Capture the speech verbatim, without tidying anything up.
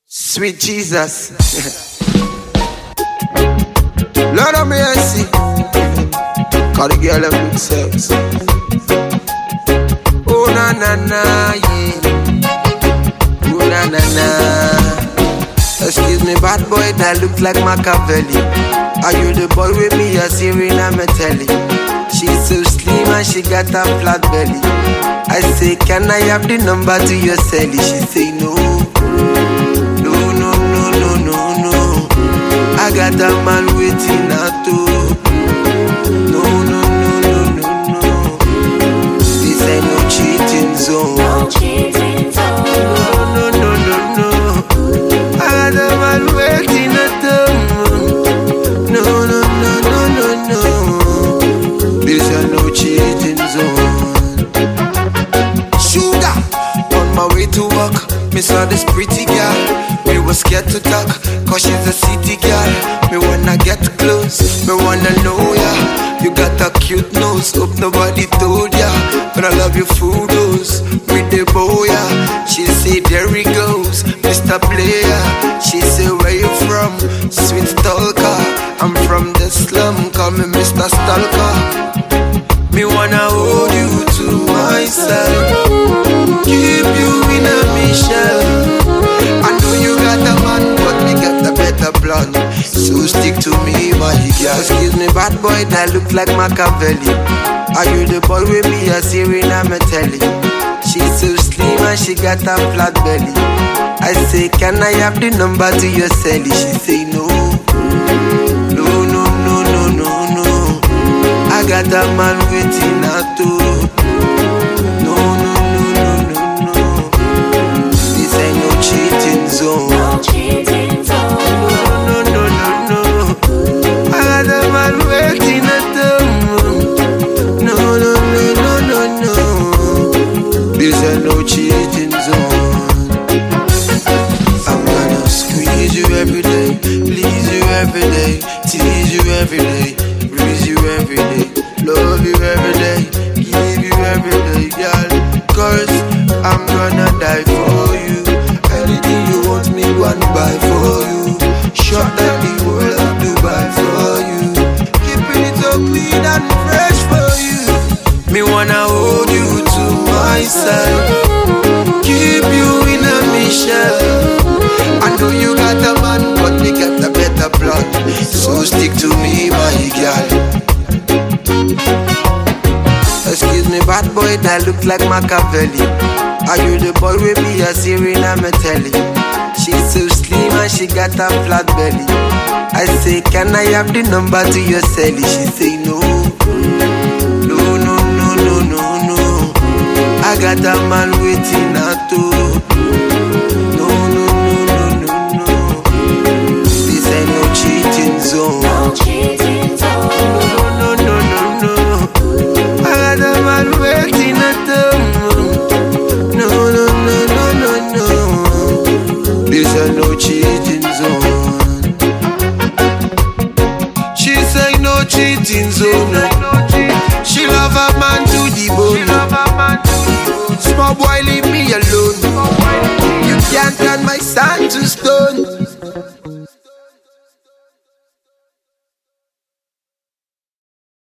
Sweet Jesus. Lord of mercy. Call the girl them look sex. Oh na na na, yeah. Oh na na na. Excuse me, bad boy that look like Machiavelli. Are you the boy with me? You're Serena Metelli. She's so slim and she got a flat belly. I say, can I have the number to your celly? She say no. No, no, no, no, no, no. I got a man waiting at home. No, no, no, no, no, no. This ain't no cheating zone. No cheating zone. No, no, no, no, no. I got a man waiting at home. No, no, no, no, no, no. This ain't no cheating zone. Sugar, on my way to work, me saw this pretty girl. Me was scared to talk, cause she's a city girl. Me wanna get close, me wanna know ya. You got a cute nose, hope nobody told ya. But I love your photos, with the boya. She say there he goes, Mister Player. She say where you from, sweet stalker. I'm from the slum, call me Mister Stalker. Me wanna hold you to myself, keep you in a mission. I know you got a man, but me got a better plan. So stick to me, my girl. Excuse me, bad boy that look like Machiavelli. Are you the boy with me? You're Serena Metelli. She's so slim and she got a flat belly. I say, can I have the number to your celly? She say no. No, no, no, no, no, no. I got a man waiting at home. No, no, no, no, no, no. This ain't no cheating zone. No cheating zone. No, no, no, no. I got a man waiting at home. No, no, no, no, no, no. This ain't no cheating zone. I'm gonna squeeze you every day, please you every day, tease you every day, breeze you every day, love you every day, give you every day, girl. Cause I'm gonna die for you. Anything you want me one buy for you. Shot like the world of Dubai for you. Keeping it so clean and fresh for you. Me wanna hold you to myself, keep you in a mission. I know you got a man, but me got a better plan. So stick to me, my girl. Excuse me, bad boy that look like Machiavelli. Are you the boy with me? You're Serena Metelli. She's so slim and she got a flat belly. I say, can I have the number to your celly? She say no. No, no, no, no, no, no. I got a man waiting at home. No, no, no, no, no, no. This ain't no cheating zone. No cheating zone. No, no, no, no, no. I got a man waiting at home. No, no, no, no, no, no. This ain't no cheating zone. She say no cheating zone. She love a man to the bone. Small boy leave me alone. You can't turn my son to stone.